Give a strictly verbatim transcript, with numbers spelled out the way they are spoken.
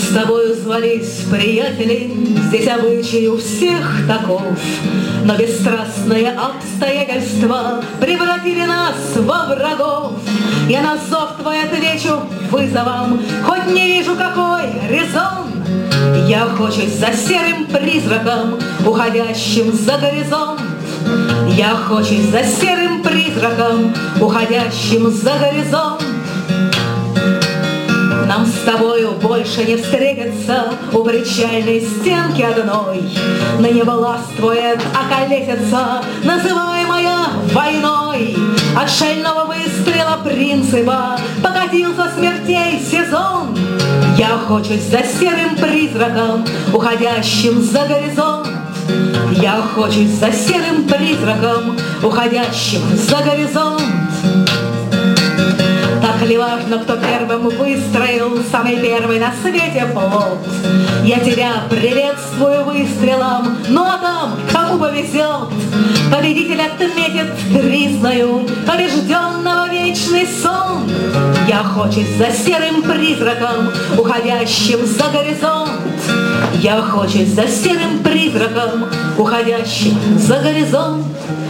с тобою звались приятели, здесь обычай у всех таков, но бесстрастные обстоятельства превратили нас во врагов. Я на зов твой отвечу вызовом, хоть не вижу, какой резон. Я охочусь за серым призраком, уходящим за горизонт. Я охочусь за серым призраком, уходящим за горизонт. Нам с тобою больше не встретиться у причальной стенки одной. Ныне властвует околесица, называемая войной. От шального выстрела принципа покатился смертей сезон. Я охочусь за серым призраком, уходящим за горизонт. Я охочусь за серым призраком, уходящим за горизонт. Так ли важно, кто первым выстроил самый первый на свете плод? Я тебя приветствую выстрелом, ну а там кому повезет. Победитель отметит признаю побежденного вечный сон. Я охочусь за серым призраком, уходящим за горизонт. Я охочусь за серым призраком, уходящим за горизонт.